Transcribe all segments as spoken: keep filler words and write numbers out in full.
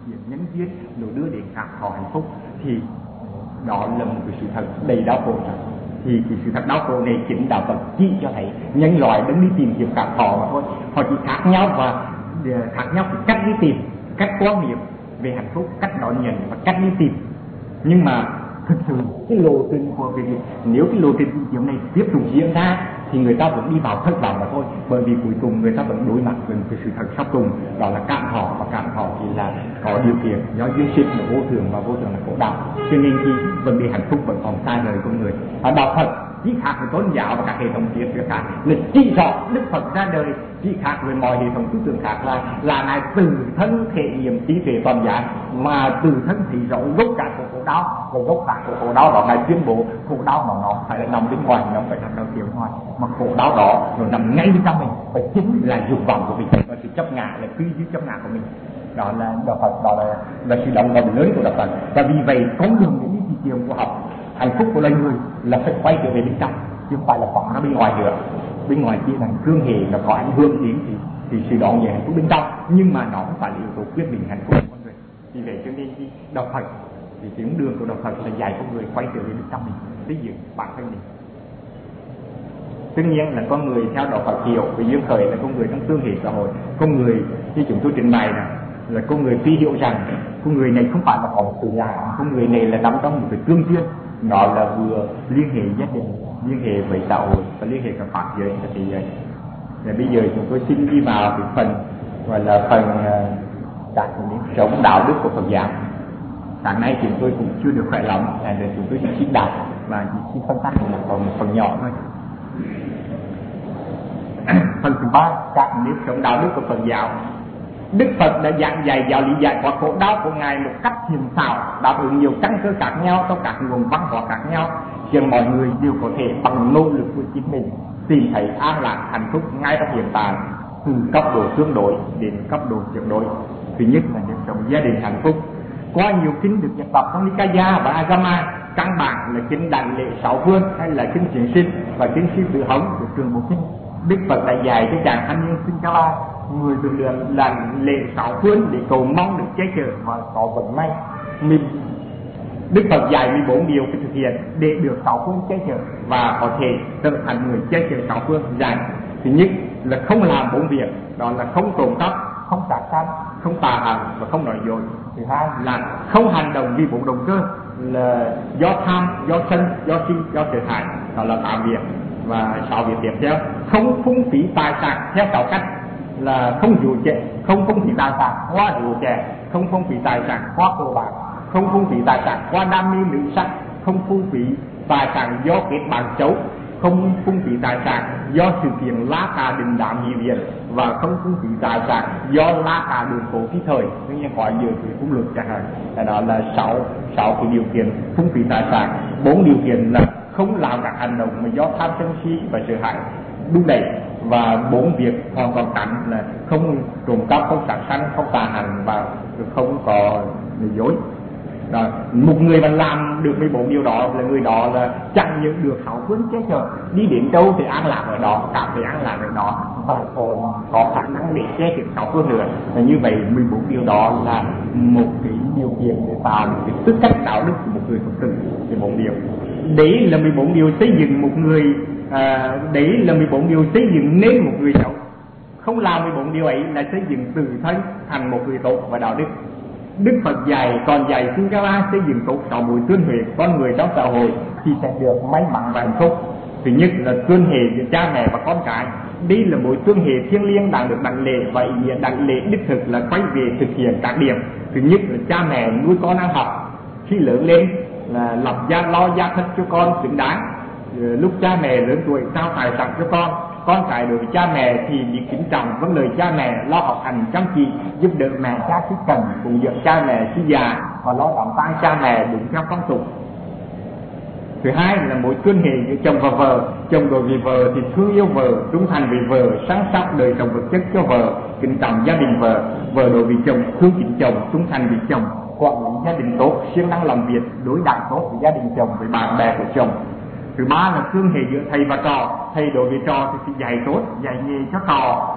thiện nhân duyên nó đưa đến các thọ hạnh phúc, thì đó là một cái sự thật đầy đau khổ. Thì cái sự thật đau khổ này chính đạo Phật chỉ cho thấy nhân loại đứng đi tìm kiếm các thọ mà thôi. Họ chỉ khác nhau và khác nhau cái cách đi tìm, cách quan niệm về hạnh phúc, cách đón nhận và cách đi tìm. Nhưng mà thực sự cái lộ trình của việc nếu cái lộ trình tìm kiếm này tiếp tục diễn ra thì người ta vẫn đi vào thất vọng mà thôi, bởi vì cuối cùng người ta vẫn đối mặt với cái sự thật sau cùng, đó là cạn thọ, và cạn thọ thì là có điều kiện do duyên sinh là vô thường, và vô thường là khổ đau. Cho nên khi vấn đề hạnh phúc vẫn còn xa vời con người. Ở đạo Phật chỉ khác với tôn giáo và các hệ thống triết学khác là chỉ rõ Đức Phật ra đời chỉ khác với mọi hệ thống tư tưởng khác là là ngài từ thân thể nghiệm trí tuệ toàn giác, mà từ thân thì rõ gốc cả của khổ đau, và gốc cả của khổ đau đó ngài tuyên bố khổ đau mà nó phải là nằm bên ngoài, nó phải nằm đầu tiêu ngoài, mà khổ đau đó nó nằm ngay bên trong mình, và chính là dục vọng của mình, và sự chấp ngã là quy dưới chấp ngã của mình. Đó là đạo Phật, đó là là sự động lòng lớn của đạo Phật. Và vì vậy con đường đến thị trường của học hạnh phúc của loài người là phải quay trở về bên trong, chứ không phải là phóng ra bên ngoài nữa. Bên ngoài chỉ là phương hệ là có ảnh hưởng đến thì, thì sự đón về hạnh phúc bên trong, nhưng mà nó không phải là yếu tố quyết định hạnh phúc của con người. Vì vậy cho nên khi đạo Phật thì tiếng đường của đạo Phật là dạy con người quay trở về bên trong mình, xây dựng bản thân mình. Tất nhiên là con người theo đạo Phật hiểu về duyên khởi là con người trong tương hệ xã hội. Con người như chúng tôi trình bày là là con người phi hiểu rằng con người này không phải là có một tự ngã, con người này là nằm trong một cái tương duyên, nó là vừa liên hệ gia đình, liên hệ với xã hội và liên hệ cả pháp giới và thế giới. Và bây giờ chúng tôi xin đi vào cái phần gọi là phần uh, sống đạo đức của Phật giáo. Sáng nay chúng tôi cũng chưa được khỏe lắm, nên chúng tôi chỉ xin đọc và chỉ xin phân tích một phần một phần nhỏ thôi. Phần thứ ba, các nếp sống đạo đức của Phật giáo. Đức Phật đã giảng dạy giáo lý giải thoát khổ đau của ngài một cách hiền xảo, đáp ứng nhiều căn cơ khác nhau trong các nguồn văn hóa khác nhau, cho mọi người đều có thể bằng nỗ lực của chính mình tìm thấy an lạc hạnh phúc ngay trong hiện tại, từ cấp độ tương đối đến cấp độ tuyệt đối. Thứ nhất là nếp sống gia đình hạnh phúc. Qua nhiều kinh được nhập tập trong Nikaya và Agama, căn bản là kinh Đảnh Lễ Sáu Phương hay là kinh Chuyển Sinh và kinh Siêu Tự Hống của Trường Bộ Kinh. Đức Phật đã dạy cho chàng thanh niên sinh ra la người thường lượng là lễ sáu phương để cầu mong được che chở và có vận may. Mình Đức Phật dạy mười bốn điều phải thực hiện để được sáu phương che chở và có thể trở thành người che chở sáu phương. Dạy thứ nhất là không làm bốn việc, đó là không trộm cắp, không sát sanh, không tà hành và không nói dối. Thứ hai là không hành động vì bốn động cơ là do tham, do sân, do si, do trở hại, đó là tám việc. Và sáu việc tiếp theo, không phung phí tài sản theo sáu cách là không rượu chè, không phung phí tài sản qua rượu chè, không phung phí tài sản qua cờ bạc, không phung phí tài sản qua đam mê nữ sắc, không phung phí tài sản do kết bạn xấu, không phung phí tài sản do sự kiện lá cà đình đám nhị viện, và không phung phí tài sản do lá cà đường phố phi thời, tất nhiên có nhiều cái phung lực chẳng hạn. Đó là sáu sáu cái điều kiện phung phí tài sản. Bốn điều kiện là không làm các hành động mà do tham sân si và sợ hãi đúc đẩy, và bốn việc hoàn toàn tránh là không trộm cắp, không sát sanh, không tà hành và không có nói dối. Đó, một người mà làm được mười bốn điều đó là người đó là chẳng những được sáu phương che chở, đi đến đâu thì an lạc ở đó, cảm thấy an lạc ở đó, và còn có khả năng để che chở sáu phương nữa. Và như vậy mười bốn điều đó là một cái điều kiện để tạo cái tư cách đạo đức của một người Phật tử. mười bốn điều đấy là mười bốn điều xây dựng một người à, đấy là mười bốn điều xây dựng nên một người xấu. Không làm mười bốn điều ấy là xây dựng tự thân thành một người tốt và đạo đức. Đức Phật dạy còn dạy Sinh Ca La xây dựng tốt sáu mối tương hệ con người trong xã hội thì sẽ được may mắn và hạnh phúc. Thứ nhất là tương hệ giữa cha mẹ và con cái. Đây là mối tương hệ thiêng liêng đang được đảnh lễ, và ý nghĩa đảnh lễ đích thực là quay về thực hiện các điểm. Thứ nhất là cha mẹ nuôi con ăn học, khi lớn lên là lập gia lo gia thất cho con xứng đáng. Lúc cha mẹ lớn tuổi trao tài sản cho con. Con cái đối với cha mẹ thì biết kính trọng vâng lời cha mẹ, lo học hành chăm chỉ, giúp đỡ mẹ cha khi cần, cùng dưỡng cha mẹ khi già, và lo đóng tay cha mẹ đúng theo phong tục. Thứ hai là mối quan hệ giữa chồng và vợ. Chồng đối với vợ thì thương yêu vợ, trung thành với vợ, săn sóc đời sống vật chất cho vợ, kính trọng gia đình vợ. Vợ đối với chồng thương kính chồng, trung thành với chồng, quản lý gia đình tốt, siêng năng làm việc, đối đãi tốt với gia đình chồng, với bạn bè của chồng. Thứ ba là tương hệ giữa thầy và trò. Thầy đối với trò thì phải dạy tốt, dạy nghề cho trò,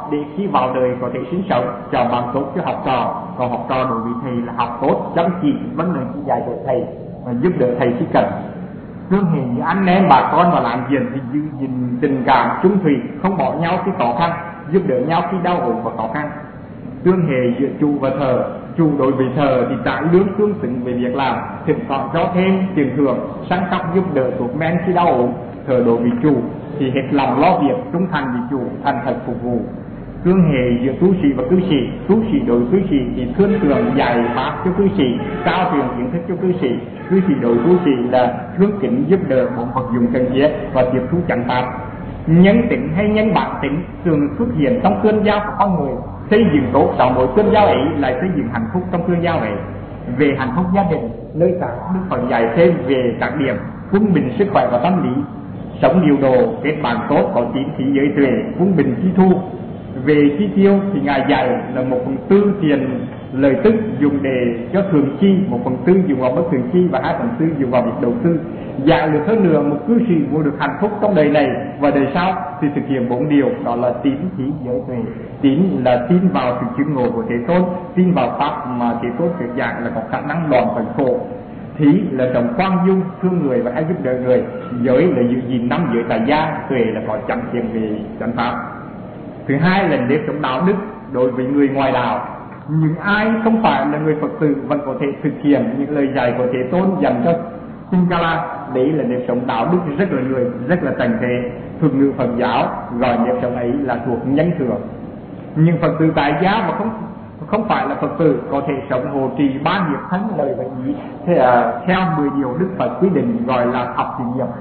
để khi vào đời có thể sinh sống, chọn bằng tốt cho học trò. Còn học trò đối với thầy là học tốt, chăm chỉ, vấn đề chỉ dạy của thầy và giúp đỡ thầy khi cần. Tương hệ như anh em bà con và làm việc thì giữ gìn tình cảm trung thủy, không bỏ nhau khi khó khăn, giúp đỡ nhau khi đau ốm và khó khăn. Tương hệ giữa chủ và thờ, chủ đối với thờ thì trả lương tương xứng về việc làm, thỉnh thoảng cho thêm tiền thưởng, săn sóc giúp đỡ thuốc men khi đau ốm. Thờ đối với chủ thì hết lòng lo việc, trung thành với chủ, thành thật phục vụ. Tương hệ giữa tu sĩ và cư sĩ, tu sĩ đối với cư sĩ thì thương tưởng dạy pháp cho cư sĩ, trao truyền kiến thức cho cư sĩ. Cư sĩ đối với cư sĩ là thương kính giúp đỡ một vật dụng cần thiết và tiếp thu chánh pháp. Nhân tính hay nhân bản tính thường xuất hiện trong cơn giao của con người. Xây dựng tốt sau mỗi cơn giao ấy lại xây dựng hạnh phúc trong cơn giao ấy. Về hạnh phúc gia đình, nơi cả Đức Phật dạy thêm về các điểm quân bình sức khỏe và tâm lý, sống điều độ, kết bạn tốt, có tín khí giới tuệ, quân bình chi thu. Về chi tiêu thì ngài dạy là một phần tư tiền lời tức dùng để cho thường chi, một phần tư dùng vào bất thường chi và hai phần tư dùng vào việc đầu tư. Dạy được hơn nữa một cư sĩ muốn được hạnh phúc trong đời này và đời sau thì thực hiện bốn điều, đó là tín khí giới tuệ. Tín là tin vào sự chứng ngộ của Thế Tôn, tin vào pháp mà Thế Tôn thuyết giảng là có khả năng đoạn tận khổ. Thí là sống khoan dung, thương người và hay giúp đỡ người. Giới là giữ gìn năm giới tại gia. Tuệ là có chánh thiện về chánh pháp. Thứ hai là nếp sống đạo đức đối với người ngoài đạo. Những ai không phải là người Phật tử vẫn có thể thực hiện những lời dạy của Thế Tôn dành cho Singala. Đấy là nếp sống đạo đức rất là người, rất là trành thế. Thuật ngữ Phật giáo gọi nếp sống ấy là thuộc nhân thừa. Nhưng Phật tử tại gia mà không không phải là Phật tử có thể sống hộ trì ba nghiệp thánh lời và ý. Thế là theo mười điều Đức Phật quy định gọi là thập thiện nghiệp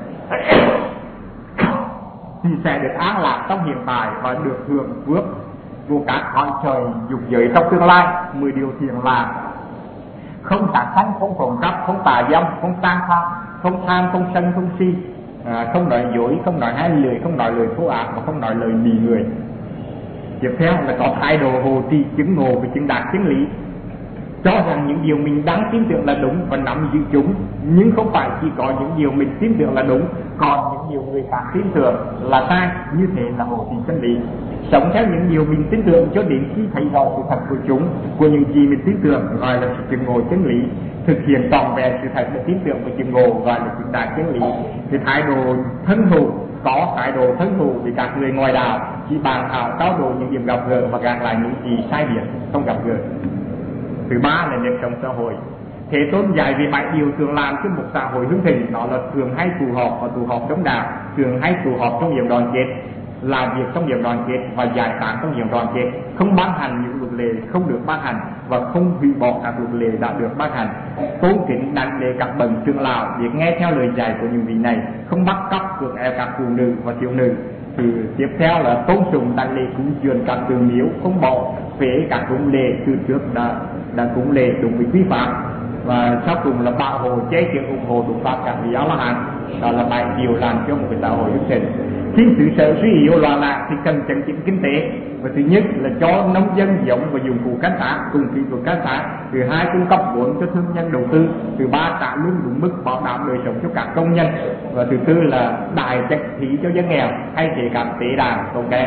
thì sẽ được an lạc trong hiện tại và được hưởng phước của các cõi trời dục giới trong tương lai. Mười điều thiện là không sát sanh, không trộm cắp, không tà dâm, không tang tham, không tham, không sân, không si, à, không nói dối, không nói hai lời, không nói lời thô ác và không nói lời mì người. Tiếp theo là có thái độ hộ trì chứng ngộ và chứng đạt chân lý, cho rằng những điều mình đang tin tưởng là đúng và nắm giữ chúng, nhưng không phải chỉ có những điều mình tin tưởng là đúng, còn những điều người khác tin tưởng là sai. Như thế là hộ trì chân lý. Sống theo những điều mình tin tưởng cho đến khi thấy rõ sự thật của chúng, của những gì mình tin tưởng, gọi là sự chứng ngộ chân lý. Thực hiện trọn vẹn sự thật và tin tưởng và chứng ngộ gọi là chứng đạt chân lý. Thì thái độ thân thù, có thái độ thân thù với các người ngoài đạo, chỉ bàn thảo trao đổi những điểm gặp gỡ và gạt lại những gì sai biệt không gặp gỡ. Thứ ba là nếp sống xã hội. Thế Tôn dạy về bảy điều thường làm cho một xã hội hưng thịnh, đó là thường hay tụ họp và tụ họp trong đạo, thường hay tụ họp trong điểm đoàn kết, làm việc trong điểm đoàn kết và giải tán trong điểm đoàn kết, không ban hành những luật lệ không được ban hành và không hủy bỏ các luật lệ đã được ban hành, tôn kính đảnh lễ các bậc trưởng lão, việc nghe theo lời dạy của những vị này, không bắt cóc cưỡng ép các phụ nữ và thiếu nữ. Thì tiếp theo là tôn sùng đảnh lễ cúng dường các tượng miếu, không bỏ phế các cúng lễ từ trước đã đã cúng lễ đúng với quy phạm, và sau cùng là bảo hộ chế chở ủng hộ đúng pháp các vị A-la-hán. Đó là bảy điều làm cho một cái xã hội hưng thịnh. Khi sự sở suy yếu loạn lạc thì cần chấn chỉnh kinh tế. Và thứ nhất là cho nông dân giống và dụng cụ canh tác cùng kỹ thuật canh tác. Thứ hai cung cấp vốn cho thương nhân đầu tư. Thứ ba trả lương đúng mức bảo đảm đời sống cho các công nhân. Và thứ tư là đại trách thí cho dân nghèo hay kể cả tế đàn tốn kém.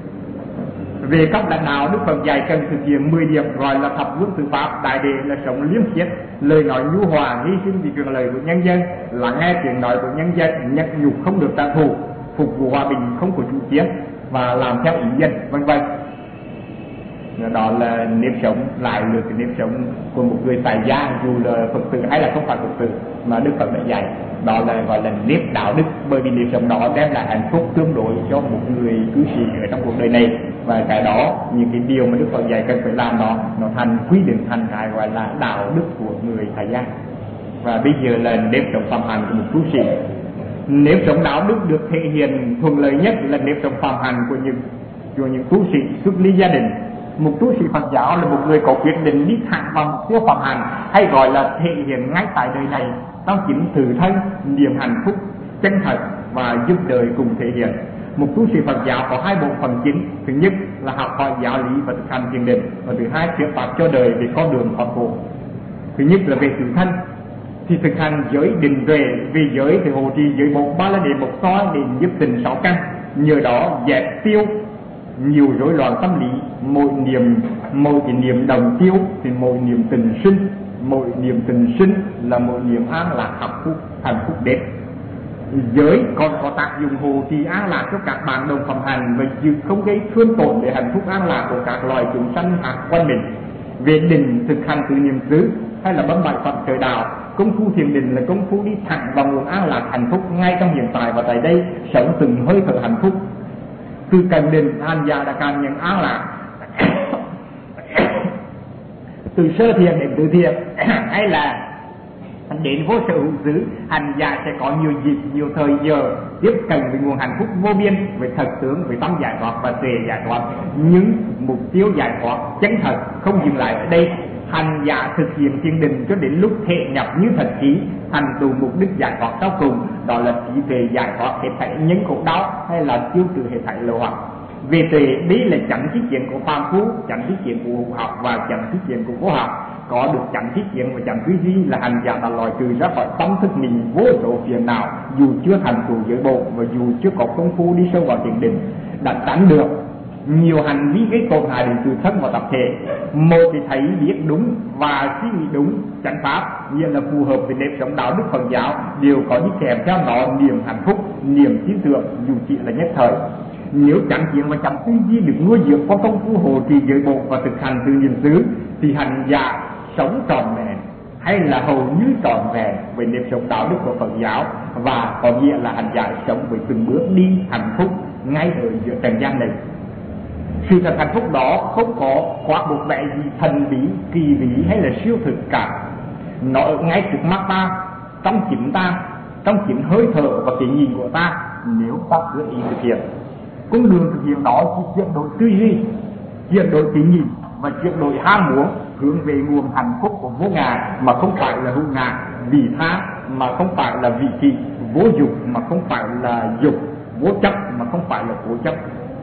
Về cấp lãnh đạo, Đức Phật dạy cần thực hiện mười điểm gọi là thập vương tự pháp. Đại đệ là sống liêm khiết, lời nói nhu hòa, hy sinh vì quyền lợi của nhân dân, lắng nghe tiếng nói của nhân dân, nhắc nhục không được trả thù, phục vụ hòa bình không có chủ chiến và làm theo ý dân, vân vân. Đó là nếp sống lại được cái nếp sống của một người tại gia, dù là Phật tử hay là không phải Phật tử mà Đức Phật đã dạy. Đó là gọi là nếp đạo đức, bởi vì nếp sống đó đem lại hạnh phúc tương đối cho một người cư sĩ ở trong cuộc đời này. Và cái đó, những cái điều mà Đức Phật dạy cần phải làm đó, nó thành quy định, thành cái gọi là đạo đức của người tại gia. Và bây giờ là nếp sống phạm hạnh của một cư sĩ. Nếp sống đạo đức được thể hiện thuận lợi nhất là nếp sống phạm hạnh của những của những tu sĩ xuất ly gia đình. Một tu sĩ Phật giáo là một người có quyết định đi thẳng vào mục tiêu phạm hạnh, hay gọi là thể hiện ngay tại đời này trong chính tự thân, niềm hạnh phúc chân thật và giúp đời cùng thể hiện. Một tu sĩ Phật giáo có hai bộ phận chính. Thứ nhất là học hỏi giáo lý và thực hành thiền định, và thứ hai thuyết pháp cho đời về con đường thoát khổ. Thứ nhất là về tự thân thì thực hành giới định tuệ. Vì giới thì hộ trì giới bộ ba la đề một soi để giúp tình sáu căn, nhờ đó dẹp tiêu nhiều rối loạn tâm lý. Mỗi niệm mỗi cái niệm đồng tiêu thì mỗi niệm tình sinh, mỗi niệm tình sinh là mỗi niệm an lạc hạnh phúc hạnh phúc đẹp. Giới còn có tác dụng hộ trì an lạc cho các bạn đồng phạm hành và dự không gây thương tổn để hạnh phúc an lạc của các loài chúng sanh hạt quanh mình. Về định thực hành từ niệm xứ hay là bấm bài Phật trời đạo, công phu thiền định là công phu đi thẳng vào nguồn an lạc hạnh phúc ngay trong hiện tại và tại đây, sống từng hơi thở hạnh phúc. Từ cần định hành giả đã cảm nhận an lạc. Từ sơ thiền đến từ thiền hay là đến vô sở hữu xứ, hành giả sẽ có nhiều dịp, nhiều thời giờ tiếp cận với nguồn hạnh phúc vô biên, với thật tướng, với tâm giải thoát và tuệ giải thoát. Những mục tiêu giải thoát chân thật không dừng lại ở đây. Hành giả thực hiện thiền định cho đến lúc thể nhập như thật khí, thành tựu mục đích giải thoát sau cùng, đó là trí tuệ giải thoát hết thảy những khổ đau hay là tiêu trừ hết thảy lậu hoặc. Về tuệ, đây là chánh thiết diện của phàm phu, chánh thiết diện của hữu học và chánh thiết diện của vô học. Có được chánh thiết diện và chánh tư duy là hành giả đã loại trừ ra khỏi tâm thức mình vô số phiền não, dù chưa thành tựu giới bộ và dù chưa có công phu đi sâu vào thiền định, đã tránh được nhiều hành vi gây tổn hại đến tự thân và tập thể. Một thì thấy biết đúng và suy nghĩ đúng chánh pháp, nghĩa là phù hợp với nếp sống đạo đức Phật giáo, đều có đi kèm theo nó niềm hạnh phúc, niềm tin tưởng dù chỉ là nhất thời. Nếu chánh kiến và chánh tư duy được nuôi dưỡng qua công phu hộ trì giới bộ và thực hành từ niệm xứ, thì hành giả sống trọn vẹn hay là hầu như trọn vẹn với nếp sống đạo đức của Phật giáo, và có nghĩa là hành giả sống với từng bước đi hạnh phúc ngay ở giữa trần gian này. Sự thật hạnh phúc đó không có khoác một vẻ gì thần bí, kỳ bí hay là siêu thực cả. Nó ở ngay trước mắt ta, trong chính ta, trong chính hơi thở và cái nhìn của ta, nếu ta cứ ý thực hiện. Con đường thực hiện đó chỉ chuyển đổi tư duy, chuyển đổi cái nhìn và chuyển đổi ham muốn hướng về nguồn hạnh phúc của vô ngã mà không phải là hữu ngã, vị tha mà không phải là vị thị, vô dục mà không phải là dục, vô chấp mà không phải là cố chấp.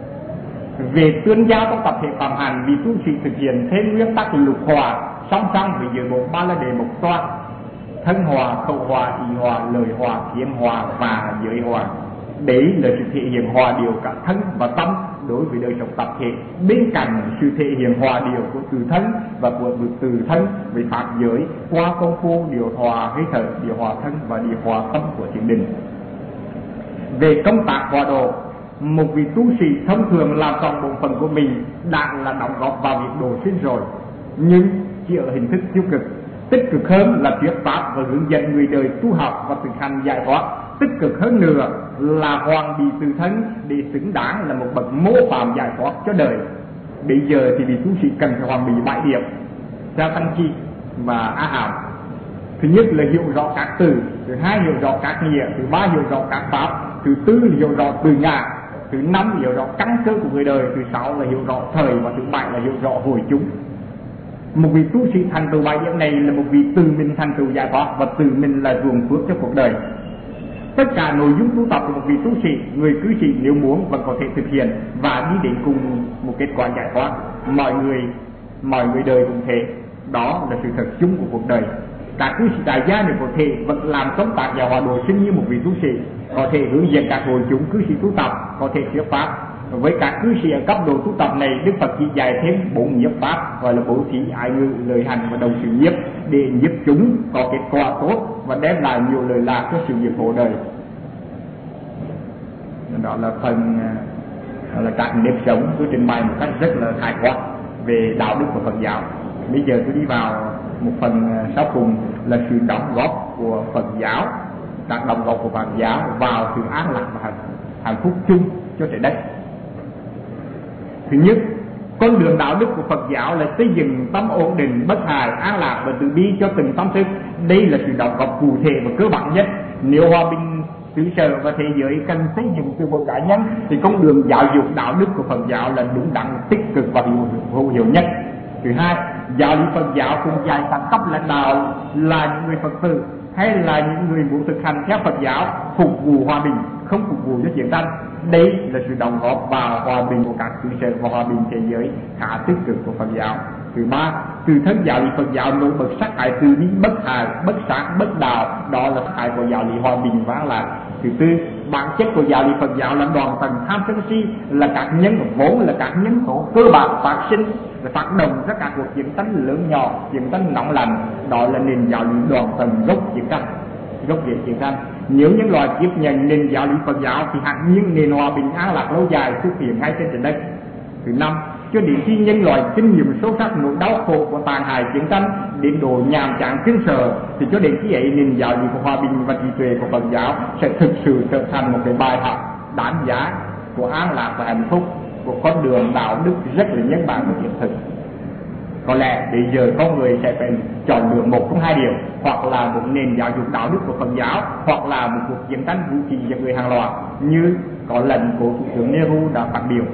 Về tuyên giáo trong tập thể phạm hành, vì tu sĩ thực hiện thêm nguyên tắc lục hòa song song với giới bộ ba la đề mộc xoa: thân hòa, khẩu hòa, ý hòa, lời hòa, thiện hòa và giới hòa. Đấy là sự thể hiện hòa điều cả thân và tâm đối với đời sống tập thể, bên cạnh sự thể hiện hòa điều của từ thân và của từ thân với pháp giới qua công phu điều hòa hơi thở, điều hòa thân và điều hòa tâm của thiền định. Về công tác hòa độ, một vị tu sĩ thông thường làm tròn bổn phận của mình đã là đóng góp vào việc độ sinh rồi, nhưng chỉ ở hình thức tiêu cực. Tích cực hơn là thuyết pháp và hướng dẫn người đời tu học và thực hành giải thoát. Tích cực hơn nữa là hoàn bị tự thân để xứng đáng là một bậc mô phạm giải thoát cho đời. Bây giờ thì vị tu sĩ cần phải hoàn bị bảy điểm theo Tăng Chi và Á Hàm. Thứ nhất là hiểu rõ các từ, thứ hai hiểu rõ các nghĩa, thứ ba hiểu rõ các pháp, thứ tư là hiểu rõ từ ngã, thứ năm hiểu rõ căn cơ của người đời, thứ sáu là hiểu rõ thời và thứ bảy là hiểu rõ hồi chúng. Một vị tu sĩ thành tựu bảy điểm này là một vị từ mình thành tựu giải thoát và từ mình là ruộng phước cho cuộc đời. Tất cả nội dung tu tập của một vị tu sĩ, người cư sĩ nếu muốn vẫn có thể thực hiện và đi đến cùng một kết quả giải thoát. Mọi người, mọi người đời cũng thế. Đó là sự thật chung của cuộc đời. Các cư sĩ tại gia đều có thể vẫn làm công tác giáo hóa độ sinh như một vị tu sĩ, có thể hướng dẫn các hội chúng cư sĩ tu tập, có thể thuyết pháp. Với các cư sĩ ở cấp độ tu tập này, Đức Phật chỉ dạy thêm bốn nhiếp pháp, gọi là bố thí, ái ngữ, lời hành và đồng sự nhiếp, để giúp chúng có kết quả tốt và đem lại nhiều lợi lạc cho sự nghiệp hộ đời. Đó là phần là các nếp sống tôi trình bày một cách rất là khái quát về đạo đức của Phật giáo. Bây giờ tôi đi vào một phần sau cùng là sự đóng góp của Phật giáo, các đóng góp của Phật giáo vào sự an lạc và hạnh phúc chung cho trái đất. Thứ nhất, con đường đạo đức của Phật giáo là xây dựng tâm ổn định, bất hại, an lạc và từ bi cho từng tâm thức. Đây là sự đóng góp cụ thể và cơ bản nhất. Nếu hòa bình xứ sở và thế giới cần xây dựng từ một cá nhân, thì con đường giáo dục đạo đức của Phật giáo là đúng đắn, tích cực và hữu hiệu nhất. Thứ hai, giáo lý Phật giáo cũng dạy các cấp lãnh đạo là những người Phật tử hay là những người muốn thực hành theo Phật giáo phục vụ hòa bình, không phục vụ cho chiến tranh. Đây là sự đóng góp vào hòa bình của các xứ sở và hòa bình thế giới khá tích cực của Phật giáo. Thứ ba, từ thân giáo lý Phật giáo nổi bật sắc hại từ bi, bất hại, bất sát, bất đạo, đó là sắc hại của giáo lý hòa bình và an lạc. Thứ tư, bản chất của giáo lý Phật giáo là đoàn tầng tham sân si, là các nhân vốn là các nhân tố cơ bản phát sinh và phát động ra các cuộc chiến tranh lớn nhỏ, chiến tranh nóng lạnh. Đó là nền giáo lý đoàn tầng gốc chiến tranh, gốc rễ chiến tranh. Nếu những loài tiếp nhận nền giáo lý Phật giáo thì hẳn nhiên nền hòa bình an lạc lâu dài xuất hiện ngay trên trái đất. Thứ năm, cho đến khi nhân loại kinh nghiệm sâu sắc nỗi đau khổ của tàn hại chiến tranh đến độ nhàm chán kinh sợ, thì cho đến khi ấy nền giáo lý của hòa bình và trí tuệ của Phật giáo sẽ thực sự trở thành một cái bài học đáng giá của an lạc và hạnh phúc, của con đường đạo đức rất là nhân bản và hiện thực. Có lẽ bây giờ con người sẽ phải chọn lựa một trong hai điều, hoặc là một nền giáo dục đạo đức của Phật giáo, hoặc là một cuộc chiến tranh vũ khí giết người hàng loạt như có lệnh của Thủ tướng Nehru đã phát biểu.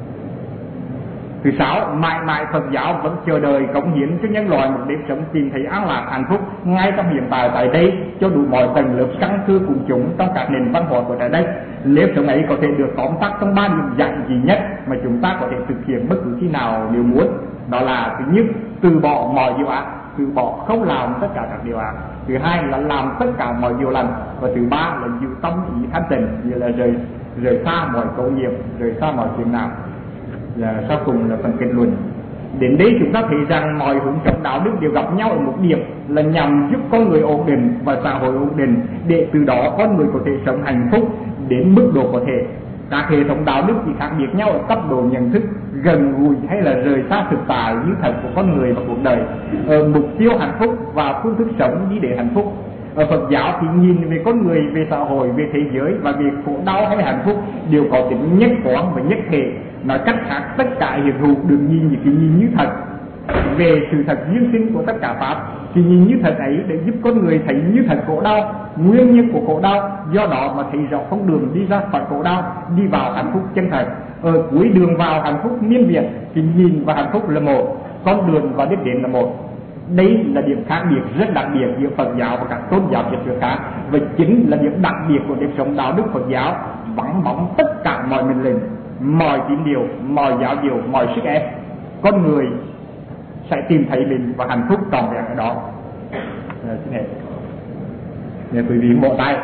Thứ sáu, mãi mãi Phật giáo vẫn chờ đợi cống hiến cho nhân loại một nếp sống tìm thấy an lạc hạnh phúc ngay trong hiện tại tại đây cho đủ mọi tầng lớp căn cư cùng chúng trong các nền văn hóa của trái đất. Nếp sống ấy có thể được tóm tắt trong ba điểm giản dị nhất mà chúng ta có thể thực hiện bất cứ khi nào nếu muốn. Đó là thứ nhất, từ bỏ mọi điều ác, từ bỏ không làm tất cả các điều ác. Thứ hai là làm tất cả mọi điều lành. Và thứ ba là giữ tâm ý thanh tịnh, như là rời rời xa mọi câu nghiệp, rời xa mọi chuyện nào. Là sau cùng là phần kết luận. Đến đây chúng ta thấy rằng mọi hướng sống đạo đức đều gặp nhau ở một điểm là nhằm giúp con người ổn định và xã hội ổn định, để từ đó con người có thể sống hạnh phúc đến mức độ có thể. Các hệ thống đạo đức thì khác biệt nhau ở cấp độ nhận thức, gần gũi hay là rời xa thực tại như thật của con người và cuộc đời. Ở mục tiêu hạnh phúc và phương thức sống đi để hạnh phúc. Ở Phật giáo thì nhìn về con người, về xã hội, về thế giới và về khổ đau hay hạnh phúc đều có tính nhất quán và nhất thể. Nói cách khác, tất cả hiện hữu được nhìn như cái nhìn như thật. Về sự thật duyên sinh của tất cả pháp, thì nhìn như thật ấy để giúp con người thấy như thật khổ đau, nguyên nhân của khổ đau, do đó mà thấy rõ con đường đi ra khỏi khổ đau, đi vào hạnh phúc chân thật. Ở cuối đường vào hạnh phúc miên việt thì nhìn và hạnh phúc là một, con đường và đích đến là một. Đây là điểm khác biệt rất đặc biệt giữa Phật giáo và các tôn giáo Việt Việt khác, và chính là điểm đặc biệt của nếp sống đạo đức Phật giáo, vắng bóng tất cả mọi mệnh lệnh, mọi tín điều, mọi giáo điều, mọi sức ép. Con người sẽ tìm thấy mình và hạnh phúc trọn vẹn ở đó. À, xin hẹn. Để quý vị vỗ tay.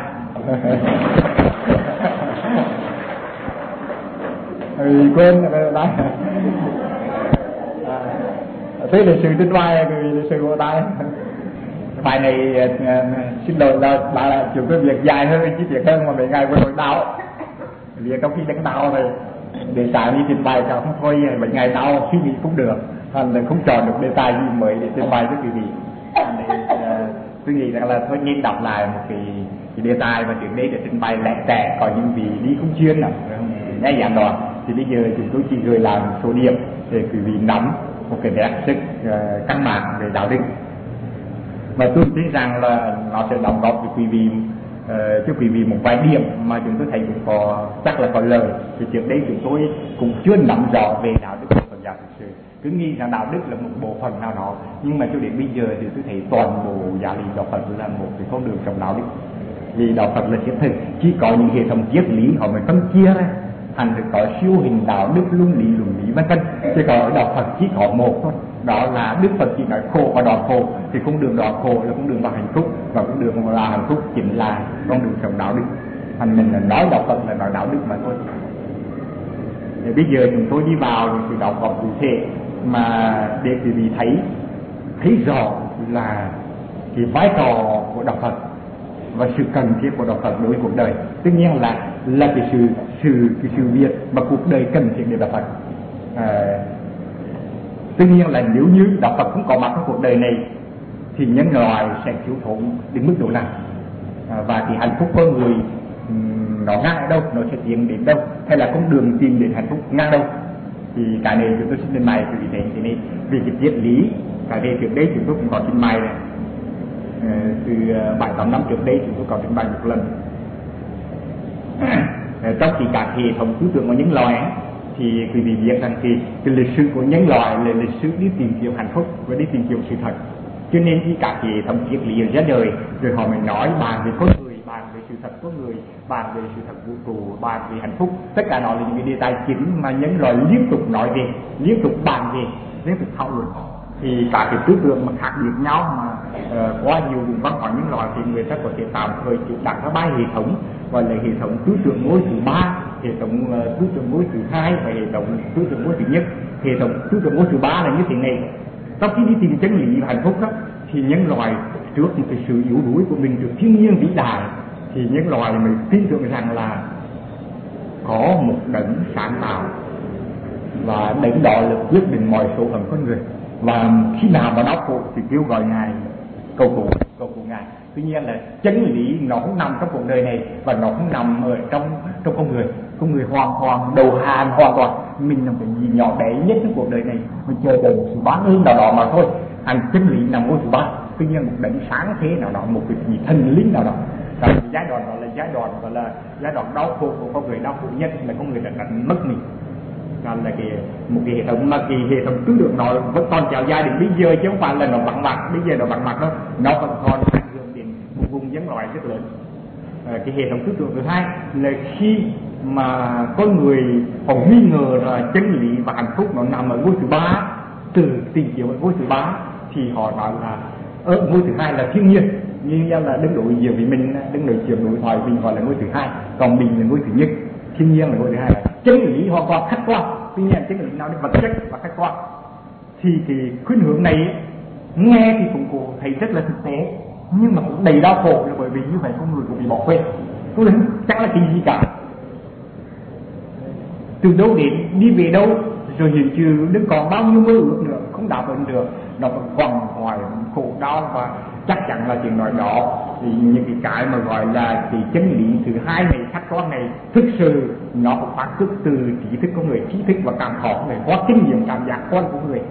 Ừ, quên đây. Thế là sự tin vai vì sự vỗ tay. Bài này uh, xin lỗi là bà là chịu cái việc dài hơn, chứ việc hơn mà mấy ngày vừa rồi đau. Vì trong khi đánh đau rồi để sáng đi trình bày cho không thôi mấy ngày đau suy nghĩ cũng được, thành là không chọn được đề tài gì mới để trình bày với quý vị. uh, tôi nghĩ rằng là thôi nên đọc lại một cái, cái đề tài và trước đây để trình bày lẻ tẻ, có những vị đi không chuyên nào nghe giảng đoạn thì bây giờ chúng tôi chỉ gửi làm số điểm để quý vị nắm một cái nét rất uh, căn bản về đạo đức. Và tôi tin rằng là nó sẽ đóng góp cho quý vị uh, cho quý vị một vài điểm mà chúng tôi thấy cũng có chắc là có lời. Thì trước đây chúng tôi cũng chưa nắm rõ về đạo đức của Phật giáo thực sự, cứ nghĩ rằng đạo đức là một bộ phận nào đó, nhưng mà cho đến bây giờ thì tôi thấy toàn bộ giáo lý đạo Phật là một cái con đường trong đạo đức. Vì đạo Phật là thiết thực, chỉ có những hệ thống triết lý họ mới phân chia ra thành được có siêu hình đạo đức, luân lý, luận lý vân vân. Chứ còn ở đạo Phật chỉ có một thôi, đó là Đức Phật chỉ nói khổ và đoạn khổ, thì con đường đoạn khổ là con đường vào hạnh phúc, và con đường vào hạnh phúc chính là con đường sống đạo đức. Thành mình là nói đạo Phật là nói đạo đức mà thôi. Thì bây giờ chúng tôi đi vào những sự đạo Phật cụ thể mà để quý vị thấy thấy rõ là cái vai trò của đạo Phật và sự cần thiết của đạo Phật đối với cuộc đời. Tất nhiên là là cái sự sự cái sự việc mà cuộc đời cần thiết để đạo Phật. À, tất nhiên là nếu như đạo Phật cũng có mặt trong cuộc đời này thì nhân loại sẽ thiếu thốn đến mức độ nào, à, và thì hạnh phúc con người um, nó ngang ở đâu, nó sẽ tiến đến đâu, hay là con đường tìm đến hạnh phúc ngang đâu. Thì cái này chúng tôi xin trình bày quý vị thấy thế này. Vì cái triết lý cái này trước đây chúng tôi cũng có trình bày này. À, từ bảy tám năm trước đây chúng tôi có trình bày một lần. À, trong khi các hệ thống tư tưởng của nhân loại ấy, thì quý vị biết rằng thì cái lịch sử của nhân loại là lịch sử đi tìm kiếm hạnh phúc và đi tìm kiếm sự thật. Cho nên khi các hệ thống triết lý ra đời rồi họ mới nói bàn về con người, bàn về sự thật của người, bàn về sự thật vũ trụ, bàn về hạnh phúc. Tất cả đó là những cái đề tài chính mà nhân loại liên tục nói về, liên tục bàn về, liên tục thảo luận. thì cả cái tư tưởng mà khác biệt nhau mà uh, qua nhiều vùng văn hóa nhân loại thì người ta có thể tạm thời đặt ra ba hệ thống, gọi là hệ thống tư tưởng ngôi thứ ba, hệ thống uh, tư tưởng ngôi thứ hai và hệ thống tư tưởng ngôi thứ nhất. Hệ thống tư tưởng ngôi thứ ba là như thế này: sau khi đi tìm chân lý và hạnh phúc đó, thì nhân loại trước một cái sự yếu đuối của mình trước thiên nhiên vĩ đại, thì nhân loại mới tin tưởng rằng là có một đấng sáng tạo và đấng đó là quyết định mọi số phận con người, và khi nào mà đau khổ thì kêu gọi ngài, cầu cứu cầu cứu ngài. Tuy nhiên là chân lý nó không nằm trong cuộc đời này và nó không nằm ở trong trong con người. Con người hoàn toàn đầu hàng, hoàn toàn mình là cái gì nhỏ bé nhất trong cuộc đời này, mình chờ đợi một sự bán ơn nào đó mà thôi. Anh chân lý nằm ngôi thứ ba. Tuy nhiên một đấng sáng thế nào đó, một cái gì thần linh nào đó. Tại vì giai đoạn đó là giai đoạn gọi là giai đoạn đau khổ của con người, đau khổ nhất là con người đã đánh mất mình. Đó là cái một cái hệ thống mà cái hệ thống tư tưởng nó vẫn còn kéo dài đến bây giờ, chứ không phải là nó vắng mặt. Bây giờ nó vắng mặt đâu, nó vẫn còn ảnh hưởng đến một vùng nhân loại rất lớn. À, cái hệ thống tư tưởng thứ hai là khi mà con người họ nghi ngờ là chân lý và hạnh phúc nó nằm ở ngôi thứ ba, từ tìm kiếm ở ngôi thứ ba, thì họ nói là ở ngôi thứ hai là thiên nhiên, như là đứng đối diện với mình, đứng đối chuyện đối thoại mình gọi là ngôi thứ hai, còn mình là ngôi thứ nhất, thiên nhiên là ngôi thứ hai. Là chân lý hoàn toàn khách quan. Tuy nhiên chân lý nào đến vật chất và khách quan, thì cái khuynh hướng này nghe thì cũng có thấy rất là thực tế, nhưng mà cũng đầy đau khổ, là bởi vì như vậy con người cũng bị bỏ quên. Tôi đến chẳng là cái gì cả, từ đâu đến đi về đâu, rồi hiện trừ đừng còn bao nhiêu mơ ước nữa, không đáp ứng được, nó vẫn còn hoài khổ đau. Và chắc chắn là chuyện nói đó thì những cái cái mà gọi là cái chân lý thứ hai này, khách quan này, thực sự nó cũng phát xuất từ trí thức của người, trí thức và cảm thọ của người, qua kinh nghiệm cảm giác con của người.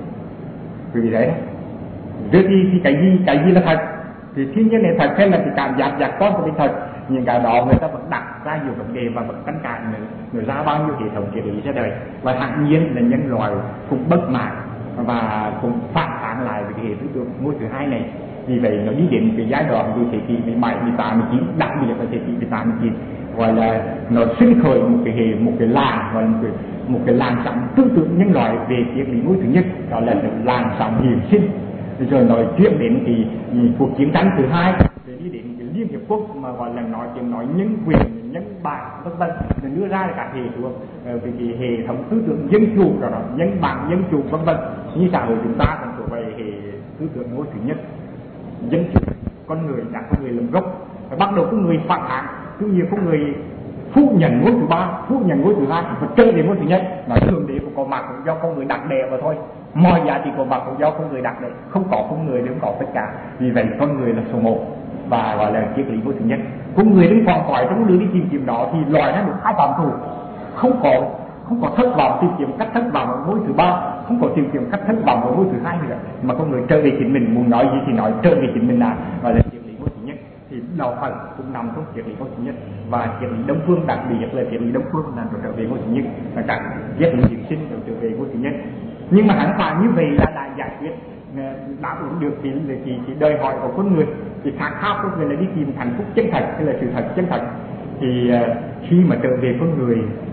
Vì thế trước khi thì cái gì cái gì là thật, thì thiên nhiên này thật hay là cái cảm giác giác con của mình thật, những cái đó người ta vẫn đặt ra nhiều vấn đề và vẫn tranh cãi nữa, người ra bao nhiêu hệ thống triết lý ra đời. Và hẳn nhiên là nhân loại cũng bất mãn và cũng phản kháng lại với cái hệ tư tưởng ngôi thứ hai này. Vì vậy nó đi đến cái giai đoạn từ thế kỷ mười bảy, mười tám, mười chín, đặc biệt là thế kỷ mười tám, mười chín, gọi là nó sinh khởi một cái hệ một cái làn, gọi là một cái, một cái làn sóng tư tưởng nhân loại về triết lý ngôi thứ nhất, đó là làn sóng hiển sinh. Rồi nói chuyện đến thì cuộc chiến tranh thứ hai, rồi đi đến cái Liên Hiệp Quốc mà gọi là nói chuyện nói nhân quyền, nhân bản, vân vân, rồi đưa ra cả hệ thống về cái hệ thống tư tưởng dân chủ đó, đó nhân bản, dân chủ, vân vân. Như xã hội chúng ta còn thuộc về hệ tư tưởng ngôi thứ nhất, dân chủ, con người đã con người làm gốc, và bắt đầu có người phản kháng, cứ nhiều có người phủ nhận ngôi thứ ba, phủ nhận ngôi thứ hai và chân đến ngôi thứ nhất. Nói thường đế của con mặt cũng do con người đặt đè vào thôi, mọi giá trị của mặt cũng do con người đặt đè, không có con người thì không có tất cả. Vì vậy con người là số một và gọi là triết lý ngôi thứ nhất. Con người đứng còn khỏi trong lưới đi tìm kiếm đó thì loài nó được hai phạm thủ, không có không có thất vọng tìm kiếm cách thất vọng ở ngôi thứ ba, không có tìm kiếm cách thất vọng ở ngôi thứ hai nữa, mà con người trở về chính mình, muốn nói gì thì nói, trở về chính mình là gọi là triết lý ngôi thứ nhất. Thì đạo Phật cũng nằm trong triết lý ngôi thứ nhất, và triết lý Đông phương đặc biệt là triết lý Đông phương là trở về ngôi thứ nhất, và các triết lý hiện sinh đều trở về ngôi thứ nhất. Nhưng mà hẳn phải như vậy là đã giải quyết đáp ứng được cái cái cái đời hỏi của con người, cái khát khao của người là đi tìm hạnh phúc chân thật, hay là sự thật chân thật. Thì khi mà trở về con người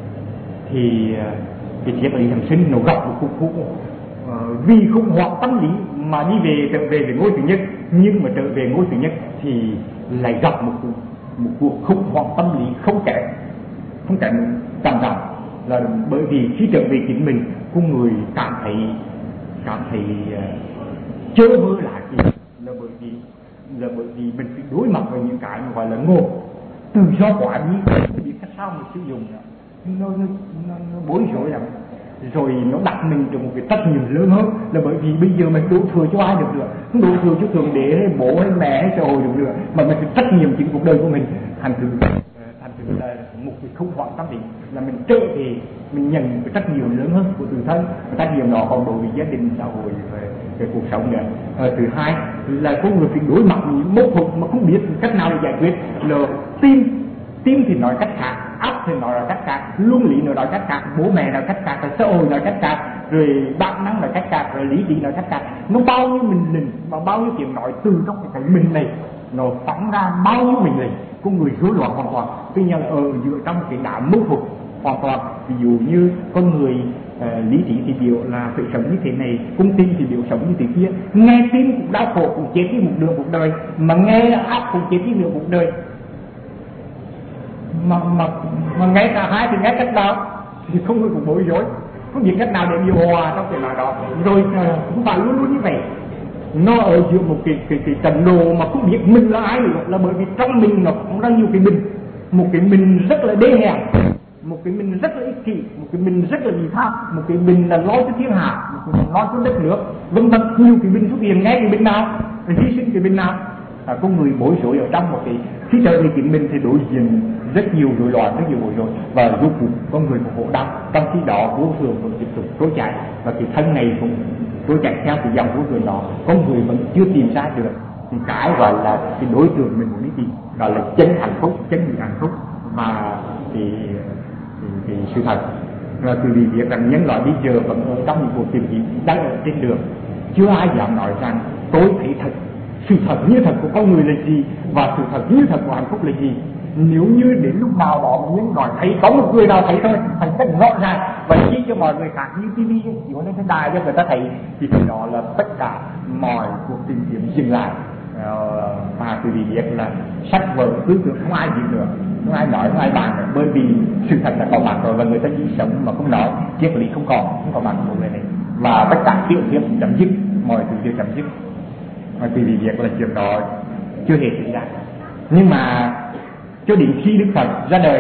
thì cái triết lý thằng sinh nó gặp một khúc khúc uh, vì khủng hoảng tâm lý mà đi về trở về về ngôi thứ nhất, nhưng mà trở về ngôi thứ nhất thì lại gặp một một cuộc khủng hoảng tâm lý không kém không kém trầm trọng, là bởi vì khi trở về chính mình, con người cảm thấy cảm thấy uh, chớ vơ lại gì, là bởi vì là bởi vì mình phải đối mặt với những cái gọi là ngộ tự do quá đi, không biết cách sao mình sử dụng nữa. Nó, nó, nó, nó bối rối lắm, rồi nó đặt mình trong một cái trách nhiệm lớn hơn, là bởi vì bây giờ mình đổ thừa cho ai được nữa, không đổ thừa cho thượng đế hay bố hay mẹ hay xã hội được nữa, mà mình phải trách nhiệm chính cuộc đời của mình. Thành thử thành thử là một cái khủng hoảng tâm lý, là mình trở thì mình nhận cái trách nhiệm lớn hơn của tự thân, trách nhiệm đó còn đối với gia đình, xã hội, về, về cuộc sống nữa. À, thứ hai là con người phải đối mặt với những mâu thuẫn mà không biết cách nào để giải quyết, là tim tim thì nói cách khác, áp thì nói là cách khác, luân lý nói cách khác, bố mẹ nói cách khác, xã hội nói cách khác, rồi bản năng nói cách khác, rồi lý trí nói cách khác. Nó bao nhiêu mình lình và bao nhiêu chuyện nói từ trong cái mình này nó phóng ra bao nhiêu mình lình, con người rối loạn hoàn toàn. Tuy nhiên là ở dựa trong cái đá mâu thuẫn hoàn toàn. Ví dụ như con người uh, lý trí thì biểu là phải sống như thế này, cung tin thì biểu sống như thế kia. Nghe tin cũng đau khổ, cũng chết đi một nửa cuộc đời, mà nghe ác cũng chết đi nửa cuộc đời. Mà, mà, mà nghe cả hai thì nghe cách nào thì không người cũng bối rối, không biết cách nào để điều hòa trong cái nói đó. Rồi cũng phải luôn luôn như vậy. Nó ở giữa một cái cái cái trận đồ mà không biết mình là ai nữa, là bởi vì trong mình nó cũng rất nhiều cái mình, một cái mình rất là đê hèn, một cái mình rất là ích kỷ, một cái mình rất là vị tha, một cái mình là lo cho thiên hạ, một cái mình lo cho đất nước, vân vân. Nhiều cái mình xuất hiện, nghe cái mình nào hy sinh cái mình nào, à, con người bối rối ở trong một cái khi trở về chính mình thì đối diện rất nhiều rối loạn, rất nhiều bối rối và vô cùng con người cũng khổ đau. Trong khi đó vô thường vẫn tiếp tục trôi chạy và cái thân này cũng trôi chạy theo cái dòng vô thường đó, con người vẫn chưa tìm ra được thì cái gọi là cái đối tượng mình muốn đi tìm gọi là chân hạnh phúc, chân người hạnh phúc và thì thì sự thật. Rồi từ vì việc rằng nhân loại bây giờ vẫn ở trong những cuộc tìm kiếm đang ở trên đường, chưa ai dám nói rằng tôi thấy thật, sự thật như thật của con người là gì và sự thật như thật của hạnh phúc là gì. Nếu như đến lúc nào đó mà nhân loại thấy có một người nào thấy thôi, thành cách rõ ràng và chỉ cho mọi người khác như tivi chiếu lên trên đài cho người ta thấy, thì từ đó là tất cả mọi cuộc tìm kiếm dừng lại. Và từ vì biết là sách vở tư tưởng không ai biết nữa, không ai nói, không ai bàn nữa, bởi vì sự thật là có mặt rồi và người ta chỉ sống mà không nói, triết lý không còn, không còn bằng một người này, và tất cả tiểu thuyết chấm dứt, mọi thứ đều chấm dứt. Và từ vì biết là chuyện đó chưa hề xảy ra. Nhưng mà cho đến khi Đức Phật ra đời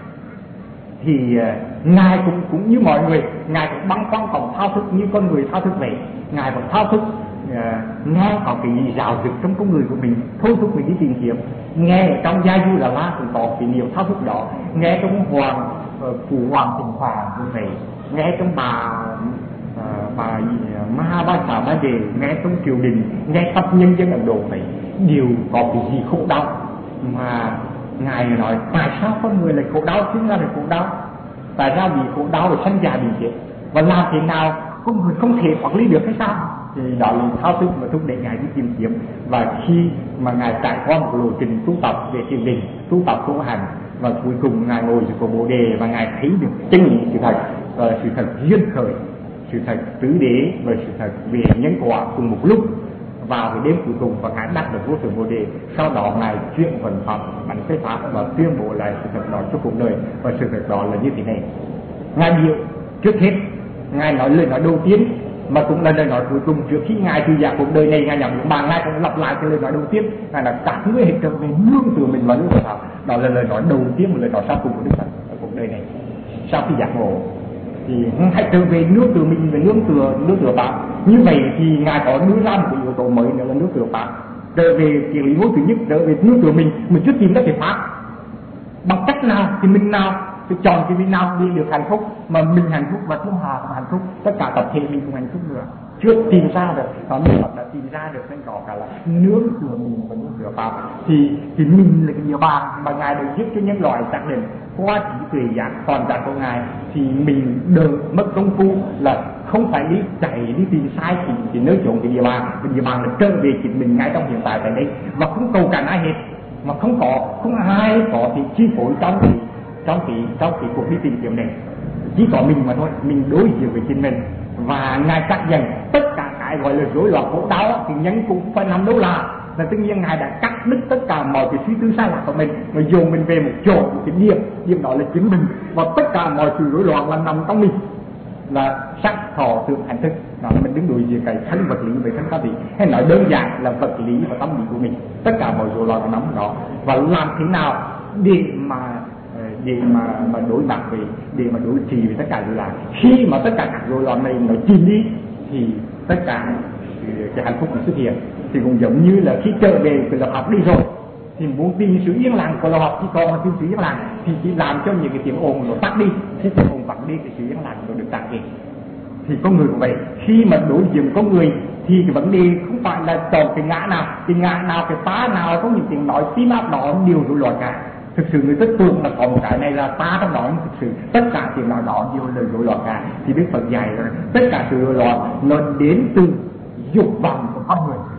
thì uh, ngài cũng cũng như mọi người, ngài cũng băn khoăn còn thao thức như con người thao thức vậy. Ngài vẫn thao thức, uh, nghe có cái gì rào rực trong con người của mình, thôi thúc mình đi tìm kiếm. Nghe trong Gia Du Đà La cũng có cái niềm thao thức đó, nghe trong Hoàng uh, Phụ Hoàng Tình Hòa cũng vậy, nghe trong bà uh, bà Mahabharata Ba Đề, nghe trong triều đình, nghe khắp nhân dân Ấn Độ vậy, đều có cái gì khổ đau mà ngài nói tại sao con người lại khổ đau, sinh ra được khổ đau, tại sao bị khổ đau rồi sinh ra bị chết, và làm thế nào con người không thể quản lý được hay sao? Thì đó là thao thức mà thúc đẩy ngài đi tìm kiếm. Và khi mà ngài trải qua một lộ trình tu tập về thiền định, tu tập tu hành, và cuối cùng ngài ngồi dưới cổ Bồ Đề và ngài thấy được chân lý sự thật, và sự thật duyên khởi, sự thật tứ đế và sự thật về nhân quả cùng một lúc vào cái đêm cuối cùng, và ngài đắc được vô thượng Bồ Đề. Sau đó ngài chuyển vận pháp bắn phép pháp và tuyên bố lại sự thật đó cho cuộc đời, và sự thật đó là như thế này. Ngài biểu trước hết ngài nói lời nói đầu tiên mà cũng là lời nói cuối cùng trước khi ngài từ giả cuộc đời này, ngài nhắm mà ngài cũng lặp lại cái lời nói đầu tiên, ngài là các ngươi hãy trở về nương tựa mình vào nước Phật. Đó là lời nói đầu tiên, một lời nói sau cùng của Đức Phật ở cuộc đời này. Sau khi giác ngộ thì hãy trở về nương tựa mình, về nương tựa nương tựa Pháp. Như vậy thì ngài có đưa ra một cái yếu tố mới nữa là nương tựa Pháp. Trở về cái lý mối thứ nhất, trở về nương tựa mình, mình chưa tìm ra cái Pháp. Bằng cách nào thì mình nào thì chọn cái mình nào đi được hạnh phúc, mà mình hạnh phúc và thiên hạ cũng hạnh phúc, tất cả tập thể mình cũng hạnh phúc nữa. Chưa tìm ra được, và mình đã tìm ra được nên có cả là nương tựa mình và nương tựa Pháp. Thì thì mình là cái địa bàn mà ngài được giúp cho nhân loại xác định qua trí tuệ giác toàn giác của ngài, thì mình đỡ mất công phu là không phải đi chạy đi tìm sai thì, thì nơi chọn cái địa bàn, cái địa bàn là trở về chính mình ngay trong hiện tại tại đây, và không cầu cạnh ai hết, mà không có không ai có thì chi phối trong cái trong cái trong cái cuộc đi tìm kiếm này, chỉ có mình mà thôi, mình đối diện với chính mình. Và ngài xác nhận tất cả cái gọi là rối loạn khổ đau thì nhân cũng phải nằm đâu là là tất nhiên ngài đã cắt đứt tất cả mọi cái suy tư sai lạc của mình, và dồn mình về một chỗ, một cái điểm điểm đó là chính mình, và tất cả mọi sự rối loạn là nằm trong mình, là sắc thọ tưởng hành thức. Đó, mình đứng đối diện cái thân vật lý với thân tâm lý, hay nói đơn giản là vật lý và tâm lý của mình, tất cả mọi rối loạn nằm đó. Và làm thế nào để mà để mà mà đối mặt với, để mà đối trị với tất cả rối loạn. Khi mà tất cả các rối loạn này nó chìm đi thì tất cả cái hạnh phúc xuất hiện. Thì cũng giống như là khi trở về cái lớp học đi rồi thì muốn tìm sự yên lặng của lớp học, chỉ còn tìm sự yên lặng thì chỉ làm cho những cái tiếng ồn nó tắt đi, khi tiếng ồn tắt đi thì sự yên lặng nó được tạo về. Thì con người cũng vậy, khi mà đối diện với con người thì cái vấn đề không phải là chọn cái ngã nào, cái ngã nào, cái phá nào, có những tiếng nói tim áp đó đều rối loạn cả. Thực sự người ta tưởng là có một cái này là ta trong đó, nhưng thực sự tất cả tiếng nói đó đều là rối loạn cả. Thì Đức Phật dạy rồi tất cả sự rối loạn nó đến từ dục vọng của con người,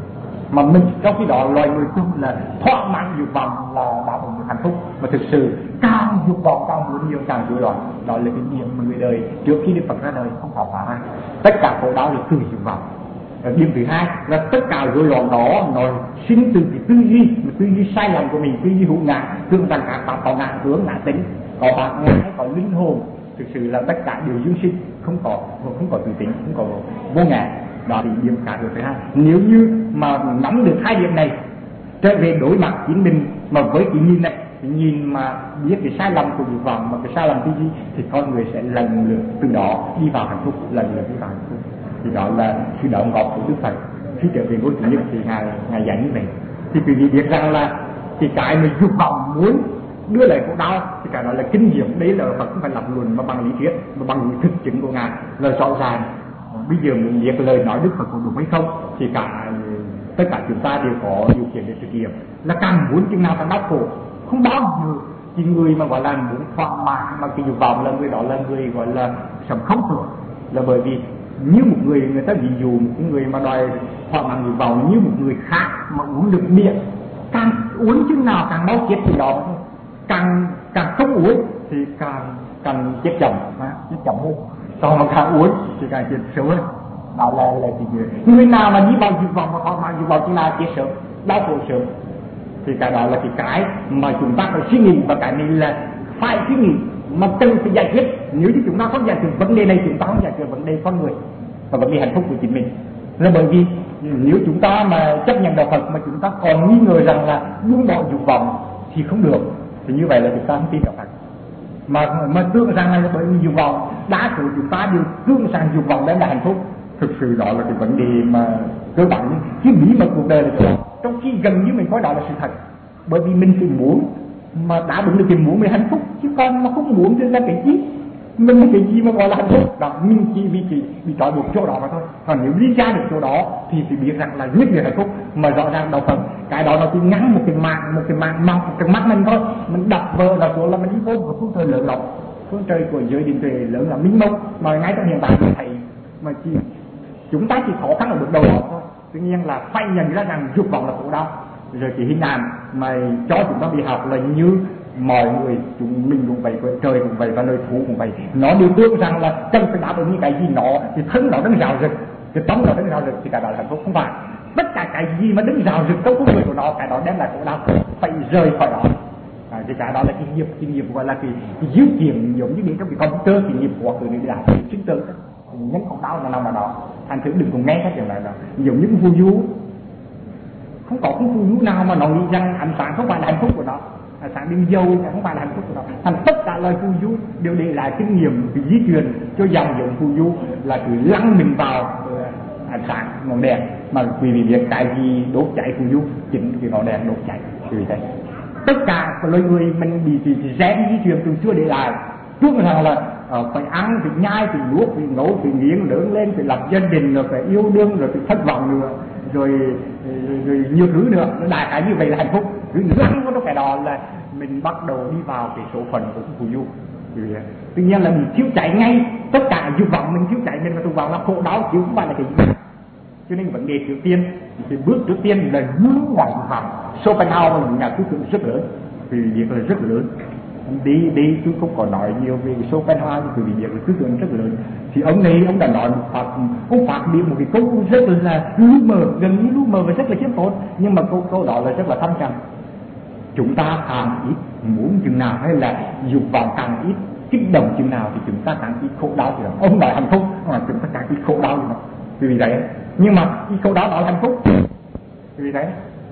mà mình trong khi đó loài người chung là thỏa mãn dục vọng là đã được hạnh phúc, mà thực sự càng dục vọng càng muốn nhiều càng rối loạn. Đó là cái điểm mà người đời trước khi Đức Phật ra đời không khám phá ra. Tất cả khổ đau là từ dục vọng. Điểm thứ hai là tất cả rối loạn đó nó sinh từ cái tư duy, tư duy sai lầm của mình, tư duy hữu ngã, tưởng rằng cả pháp có ngã tướng, ngã tính, có bạc ngã, có linh hồn. Thực sự là tất cả đều dương sinh, không có không có tự tính, không có vô ngã. Đó thì điểm cả thứ hai. Nếu như mà nắm được hai điểm này, trở về đối mặt chính mình mà với cái nhìn này, cái nhìn mà biết cái sai lầm của dục vọng, mà cái sai lầm tư duy, thì con người sẽ lần lượt từ đó đi vào hạnh phúc, lần lượt đi vào hạnh phúc. Thì đó là sự đóng góp của Đức Phật khi trở về với chủ nhất thì ngài ngài dạy như vậy. Thì quý vị biết rằng là thì cái mà dục vọng muốn đưa lại khổ đau thì cái đó là kinh nghiệm, đấy là Phật không phải lập luận mà bằng lý thuyết, mà bằng thực chứng của ngài là rõ ràng. Bây giờ mình biết lời nói Đức Phật có đúng hay không thì cả tất cả chúng ta đều có điều kiện để thực hiện. Là càng muốn chừng nào càng đau khổ, không bao giờ thì người mà gọi là muốn thỏa mãn mà cái dục vọng là người đó là người gọi là sống không được, là bởi vì như một người người ta ví dụ một người mà đòi thỏa mãn dục vọng như một người khác mà uống được bia, càng uống chừng nào càng mau chết thì đó, càng càng không uống thì càng càng chết chậm, chết chậm hơn. Còn mà càng uống thì càng chết sớm hơn. Đó là là cái gì? Người nào mà đi vào dục vọng mà thỏa mãn dục vọng chừng nào chết sớm, đau khổ sớm, thì cái đó là cái cái mà chúng ta phải suy nghĩ, và cái này là phải suy nghĩ mà cần phải giải quyết. Nếu như chúng ta không giải quyết vấn đề này, chúng ta không giải quyết vấn đề con người và vấn đề hạnh phúc của chính mình. Là bởi vì nếu chúng ta mà chấp nhận đạo Phật mà chúng ta còn nghi ngờ rằng là buông bỏ dục vọng thì không được, thì như vậy là chúng ta không tin đạo Phật. Mà mà tưởng rằng là bởi vì dục vọng, đa số chúng ta đều tưởng rằng dục vọng đem lại hạnh phúc. Thực sự đó là cái vấn đề mà cơ bản, cái bí mật cuộc đời là cái đó. Trong khi gần như mình coi đó là sự thật, bởi vì mình chỉ muốn mà đã đúng được cái muốn mình hạnh phúc, chứ còn mà không muốn thì là cái gì? Mình là cái gì mà gọi là hạnh phúc? Đó, mình chỉ vì chỉ bị trói buộc chỗ đó mà thôi. Còn nếu đi ra được chỗ đó thì phải biết rằng là nhất là hạnh phúc. Mà rõ ràng đạo Phật cái đó nó chỉ ngắn một cái mạng, một cái mạng mong một cái mắt mình thôi, mình đập vỡ là chỗ là mình đi vô một phương trời lớn lộc, phương trời của giới định tuệ lớn là minh mông. Mà ngay trong hiện tại mình thấy mà chỉ chúng ta chỉ khó khăn ở bước đầu đó thôi. Tuy nhiên là phải nhận ra rằng dục vọng là khổ đau. Rồi cái hình ảnh mà cho chúng ta đi học là như mọi người chúng mình cũng vậy, trời cũng vậy và nơi thú cũng vậy, nó đều tưởng rằng là cần phải đáp ứng những cái gì nó thì thân nó đang rào rực, cái tấm nó đang rào rực thì cả đó là hạnh phúc. Không phải tất cả cái gì mà đứng rào rực trong con người của nó, cái đó đem lại khổ đau, phải rời khỏi đó. À, thì cái đó là cái nghiệp, cái nghiệp gọi là cái, cái dữ kiện, giống như trong cái computer, cái nghiệp của người đi làm chứng tự nhấn khổ đau là nằm ở đó. Thành thử đừng có nghe các chuyện này là giống như phù du, không có cái phù du nào mà nói rằng ánh sáng không phải là hạnh phúc của nó, ánh sáng đêm dâu không phải là hạnh phúc của nó. Thành tất cả lời phù du đều để lại kinh nghiệm, cái di truyền cho dòng giống phù du là cứ lăn mình vào ánh sáng ngọn đèn. Mà quý vị biết cái gì đốt cháy phù du, chính cái ngọn đèn đốt cháy. Quý vị thấy tất cả loài người mình bị thì rẽ di truyền từ xưa để lại, tưởng rằng là uh, phải ăn, phải nhai, phải nuốt, phải nấu, phải nghiến lớn lên, phải lập gia đình, rồi phải yêu đương, rồi phải thất vọng nữa, rồi, rồi, rồi nhiều thứ nữa. Nó đại cái như vậy là hạnh phúc. Cứ lắng có cái đó là mình bắt đầu đi vào cái số phận của phù du. Tuy nhiên là mình thiếu chạy ngay, tất cả dục vọng mình thiếu chạy, mình mà dục vọng là khổ đau chứ không phải là cái gì. Cho nên vấn đề trước tiên, cái bước trước tiên là hướng lại dục vọng. Schopenhauer là nhà tư tưởng rất lớn, vì việc là rất lớn. Đi đi tôi không có nói nhiều về Schopenhauer, vì việc là tư tưởng rất lớn. Thì ông này ông đã nói một phát, ông phát biểu một cái câu rất là lu mờ, gần như lu mờ và rất là khiêm tốn, nhưng mà câu câu đó là rất là thâm trầm. Chúng ta càng ít muốn chừng nào, hay là dục vọng càng ít, kích động chừng nào thì chúng ta càng ít khổ đau chừng nào. Ông nói hạnh phúc mà chúng ta càng ít khổ đau chừng nào. Vì vậy, nhưng mà ít khổ đau đó là hạnh phúc. Vì thế,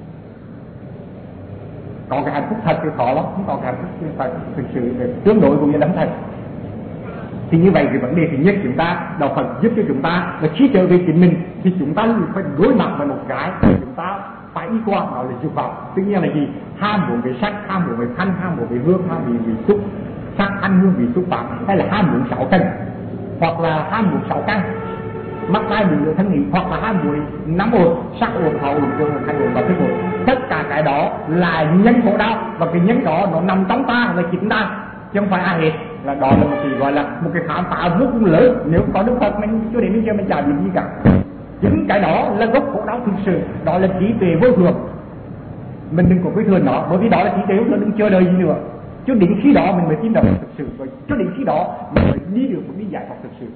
còn cái hạnh phúc thật thì khó lắm, không còn cái hạnh phúc thật thực sự tương đối cũng như đấm thật. Thì như vậy cái vấn đề thứ nhất chúng ta, đạo Phật giúp cho chúng ta là khi trở về chính mình thì chúng ta phải đối mặt với một cái chúng ta phải đi qua, đó là dục vọng. Tuy nhiên là gì? Ham muốn về sắc, ham muốn về thanh, ham muốn về hương, ham muốn về xúc, sắc, thanh, hương, vị, xúc, pháp, hay là ham muốn sáu căn, hoặc là ham muốn sáu căn, mắt tai mũi lưỡi thân ý, hoặc là ham muốn năm ồn, sắc ồn, thọ ồn, hương ồn, thanh ồn và thức ồn. Tất cả cái đó là nhân khổ đau, và cái nhân đó nó nằm trong ta, là chính ta, chứ không phải ai hết. Là đó là một cái gọi là một cái khám phá vô cùng lớn. Nếu có Đức Phật mình chưa đến bây giờ mình chả biết gì cả. Chính cái đó là gốc khổ đau thực sự, đó là trí tuệ vô thường. Mình đừng có quấy thường nó, bởi vì đó là trí tuệ, nó đừng chờ đợi gì nữa. Cho đến khi đó mình mới tin rằng thực sự, và cho đến khi đó mình mới đi được một đi giải thoát thực sự.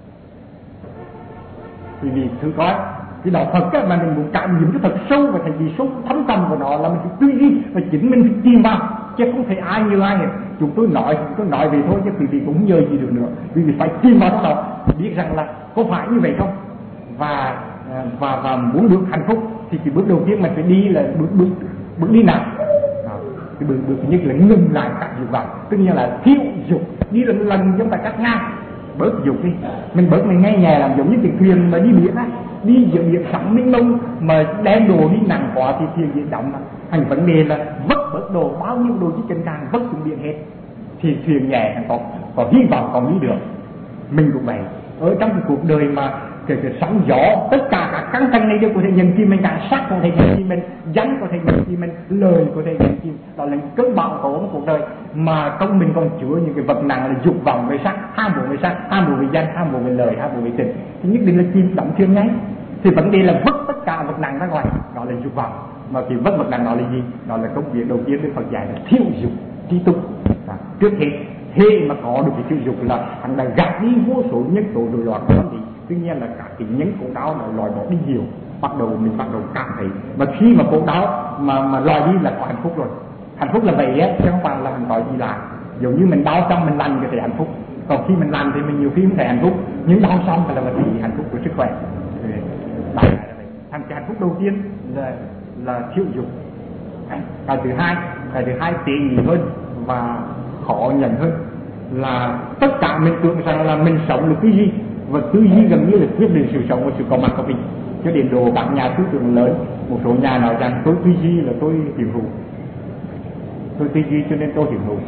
Vì vì thử coi cái đạo Phật á, mà mình muốn cảm nhận cái thật sâu và thành gì sâu thấm tâm của nó là mình phải tư duy và chính mình phải tìm vào, chứ không thể ai như ai hết. Chúng tôi nói chúng tôi nói về thôi, chứ quý vị cũng không nhờ gì được nữa, vì vì phải tìm vào trong đó biết rằng là có phải như vậy không, và và và muốn được hạnh phúc thì cái bước đầu tiên mình phải đi là bước bước bước đi nào. Cái bước bước thứ nhất là ngừng lại các dục vọng, tức như là thiếu dục, đi lần lần giống tại các ngang, bớt dục đi, mình bớt mình nghe nhà làm giống như thuyền thuyền mà đi biển á, đi giữa biển sóng mênh mông mà đem đồ đi nặng quá thì thuyền bị động. Thành vấn đề là vất bớt đồ, bao nhiêu đồ chỉ cần càng vất xuống biển hết thì thuyền nhẹ có có hy vọng còn đi được. Mình cũng vậy, ở trong cái cuộc đời mà cái, cái sóng gió, tất cả các căng thẳng này đều có thể nhận chi mình, cả sắc có thể nhận chi mình, danh có thể nhận chi mình, lời có thể nhận chi, đó là cơn bão tố của cuộc đời. Mà trong mình còn chứa những cái vật nặng là dục vọng về sắc, ham muốn về sắc, ham muốn về danh, ham muốn về lời, ham muốn về tình, thì nhất định là chìm đóng thuyền ngay. Thì vấn đề là vứt tất cả vật nặng ra ngoài, đó là dục vọng. Mà cái vứt vật nặng đó là gì? Đó là công việc đầu tiên Đức Phật dạy là thiếu dục trí túc. Trước hết thế mà có được cái chữ dục là hắn đã gạt đi vô số nhân tố rối loạn của vấn đề. Tuy nhiên là cả cái nhân khổ đau là loại bỏ đi nhiều, bắt đầu mình bắt đầu cảm thấy, và khi mà khổ đau mà mà loại đi là có hạnh phúc rồi. Hạnh phúc là vậy á, chứ không phải là mình gọi gì là giống như mình đau xong mình lành thì thấy hạnh phúc, còn khi mình lành thì mình nhiều khi không thấy hạnh phúc, nhưng đau xong thì là mình hạnh phúc của sức khỏe. Đấy, thành cái hạnh phúc đầu tiên là là thiếu dục. Cái thứ hai, cái thứ hai tệ nhị hơn và khó nhận hơn là tất cả mình tưởng rằng là mình sống được cái gì, và tư duy gần như là quyết định sự sống và sự có mặt của mình. Cho đến độ các nhà tư tưởng lớn, một số nhà nói rằng tôi tư duy là tôi hiểu hữu, tôi tư duy cho nên tôi hiểu hữu.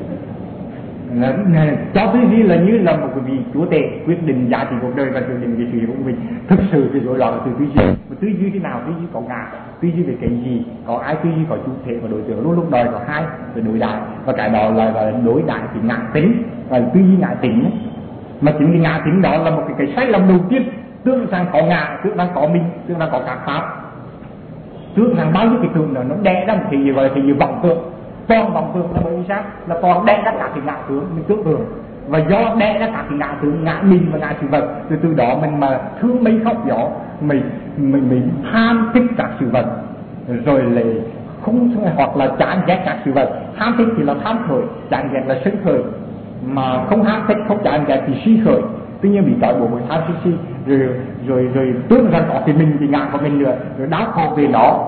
Cho tư duy là như là một cái vị chúa tể quyết định giá trị cuộc đời và quyết định cái sự của mình. Thực sự thì rối loạn là từ tư duy. Mà tư duy thế nào? Tư duy có ngã, tư duy về cái gì, có ai tư duy có chủ thể và đối tượng, luôn lúc đòi có hai về đối đại, và cái đó là, là đối đại thì ngã tính, và tư duy ngã tính. Mà chính cái ngã tính đó là một cái, cái sai lầm đầu tiên. Tưởng rằng có ngã, tưởng rằng có mình, tưởng rằng có các pháp, tưởng rằng bao nhiêu cái tưởng đó nó đẻ ra một cái gì gọi là cái gì vọng tưởng. Toàn vọng tưởng là bởi vì sao? Là toàn đẻ ra các cái ngã tưởng mình tưởng tượng, và do đẻ ra các cái ngã tưởng, ngã mình và ngã sự vật, từ từ đó mình mà thương mây khóc gió, mình mình mình tham thích các sự vật, rồi lại không, hoặc là chán ghét các sự vật. Tham thích thì là tham khởi, chán ghét là sân khởi, mà không ham thích không chán ghét thì si khởi. Tuy nhiên bị trói buộc bởi tham si si, rồi rồi rồi tưởng rằng có cái mình, cái ngã của mình nữa, rồi đau khổ về nó,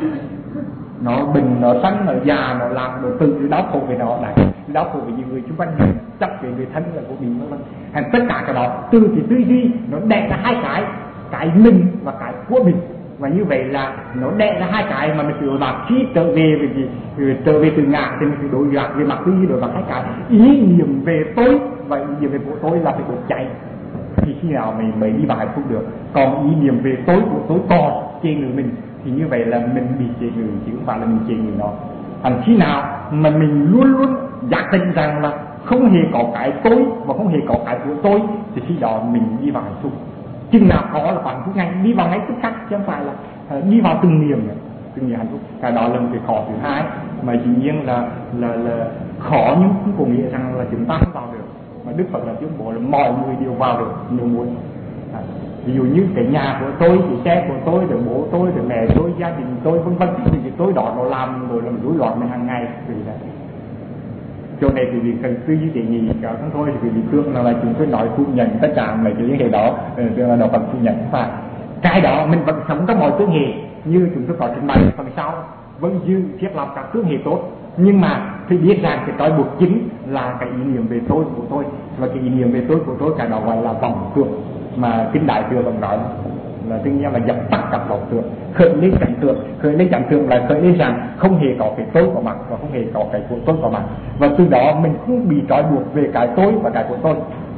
nó bình, nó xanh, nó già, nó làm, nó tự đau khổ về nó này, đau khổ về những người xung quanh mình, chắc về người thân là của mình, nó thành tất cả cái đó từ cái tư duy nó đẻ ra hai cái, cái mình và cái của mình. Và như vậy là nó đẻ ra hai cái mà mình tự làm. Khi trở về về gì, trở về từ ngã thì mình phải đối mặt về mặt tư duy, đối mặt hai cái ý niệm về tôi và ý niệm về của tôi là phải đột chạy, thì khi nào mình mới đi vào hạnh phúc được. Còn ý niệm về tôi của tôi còn chê người mình thì như vậy là mình bị chê người, chứ không phải là mình chê người nó. Thành khi nào mà mình luôn luôn giác định rằng là không hề có cái tôi và không hề có cái của tôi, thì khi đó mình đi vào hạnh phúc. Chừng nào có là hạnh phúc ngay, đi vào ngay tức khắc, chứ không phải là uh, đi vào từng niềm nữa, từng niềm hạnh phúc. Cái đó là một cái khó thứ hai mà dĩ nhiên là là là khó, nhưng không có nghĩa rằng là chúng ta không vào được. Mà Đức Phật là tuyên bố là mọi người đều vào được nếu muốn. À, ví dụ như cái nhà của tôi, cái xe của tôi, rồi bố tôi, rồi mẹ tôi, gia đình tôi, vân vân, thì cái tôi đó nó làm rồi làm rối loạn mình hàng ngày. Vì vậy chỗ này thì vì cần tư duy để nhị cả không thôi, thì vì tương là, là chúng tôi nói phủ nhận tất cả mấy cái liên hệ đó, tương là đạo Phật phủ nhận phải. Cái đó mình vẫn sống trong mọi tương hệ như chúng tôi có trình bày phần sau, vẫn dư thiết lập các tương hệ tốt, nhưng mà thì biết rằng cái trói buộc chính là cái ý niệm về tôi của tôi, và cái ý niệm về tôi của tôi cái đó gọi là vọng tưởng, mà Kinh Đại Thừa vẫn nói là tất nhiên là dập tắt các vọng tưởng, khởi lên cảnh tượng. Khởi lên cảnh tượng là khởi lên rằng không hề có cái tôi của mặt và không hề có cái của tôi của mặt, và từ đó mình không bị trói buộc về cái tôi và cái của tôi.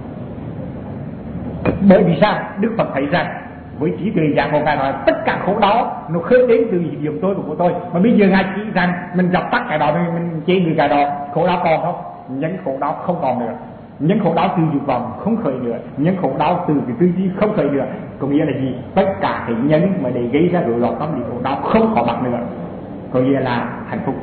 Bởi vì sao? Đức Phật thấy rằng với trí tuệ giác ngộ, Ngài nói tất cả khổ đó nó khởi đến từ ý niệm tôi của tôi, mà bây giờ Ngài chỉ rằng mình dập tắt cái đó, mình, mình chế người cái đó, khổ đó còn không? Những khổ đó không còn nữa. Những khổ đau từ dục vọng không khởi nữa, những khổ đau từ cái tư duy không khởi nữa. Có nghĩa là gì? Tất cả cái nhân mà để gây ra rối loạn tâm lý khổ đau không có mặt nữa, có nghĩa là hạnh phúc.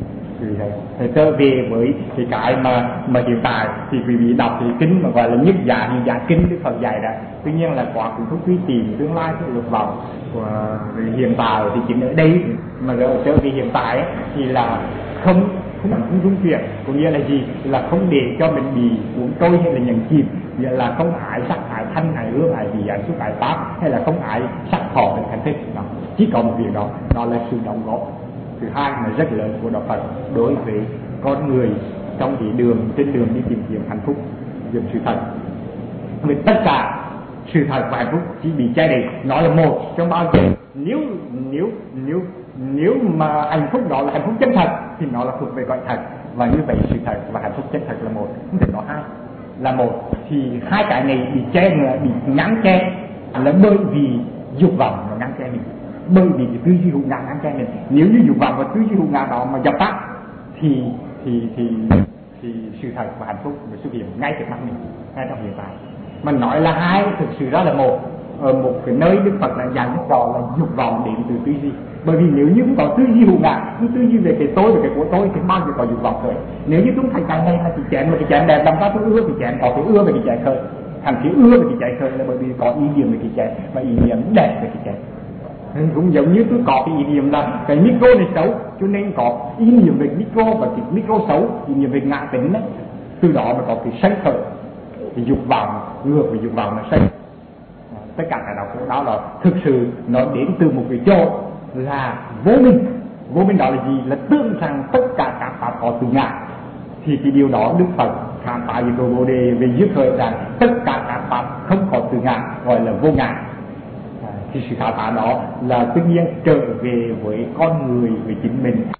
Thì trở về với cái cái mà mà hiện tại thì quý vị đọc thì kinh mà gọi là nhất giả thì giả kinh Đức Phật dạy đó. Tuy nhiên là quá cũng không truy tìm tương lai cái dục vọng của hiện tại thì chính ở đây mà trở về hiện tại thì là không không không dung chuyển, có nghĩa là gì? Là không để cho mình bị cuốn trôi hay là nhận chìm, nghĩa là không ái sắc, ái thanh, ái hương, ái vị, ái xúc, ái pháp, hay là không ái sắc thọ và thành thích đó. Chỉ có một việc đó, đó là sự đóng góp thứ hai mà rất lớn của Đạo Phật đối với con người trong cái đường trên đường đi tìm kiếm hạnh phúc, tìm sự thật. Vì tất cả sự thật và hạnh phúc chỉ bị che đậy, nó là một trong bao nhiêu. Nếu nếu nếu nếu mà hạnh phúc đó là hạnh phúc chân thật thì nó là thuộc về gọi thật, và như vậy sự thật và hạnh phúc chân thật là một, không thể có hai. Là một thì hai cái này bị che nữa, bị ngăn che là bởi vì dục vọng nó ngăn che mình, bởi vì cái tư duy hữu ngã ngăn che mình. Nếu như dục vọng và tư duy hữu ngã đó mà dập tắt thì thì thì thì sự thật và hạnh phúc mới xuất hiện ngay trước mắt mình, ngay trong hiện tại. Mình nói là hai, thực sự đó là một. Ở một cái nơi Đức Phật là dạy rất rõ là dục vọng đến từ tư duy. Bởi vì nếu như không có tư duy hữu ngã, cứ tư duy về cái tôi và cái của tôi thì bao giờ có dục vọng khởi. Nếu như chúng thành cái này là cái chén mà cái chén đẹp, làm sao tôi ưa cái chén, có cái ưa về cái chén khởi. Thằng chỉ ưa về cái chén khởi là bởi vì có ý niệm về cái chén và ý niệm đẹp về cái chén. Nên cũng giống như tôi có cái ý niệm là cái micro này xấu, cho nên có ý niệm về micro và cái micro xấu, ý niệm về ngã tính đấy. Từ đó mà có cái sanh khởi, thì dục vọng ngược với dục vọng là sanh. Tất cả cái đó đó là thực sự nó đến từ một cái chỗ là vô minh. Vô minh đó là gì? Là tương rằng tất cả các pháp có từ ngã. Thì cái điều đó Đức Phật khám phá về Bồ Đề về dưới thời rằng tất cả các pháp không có từ ngã, gọi là vô ngã. Thì sự khám phá đó là tự nhiên trở về với con người, với chính mình.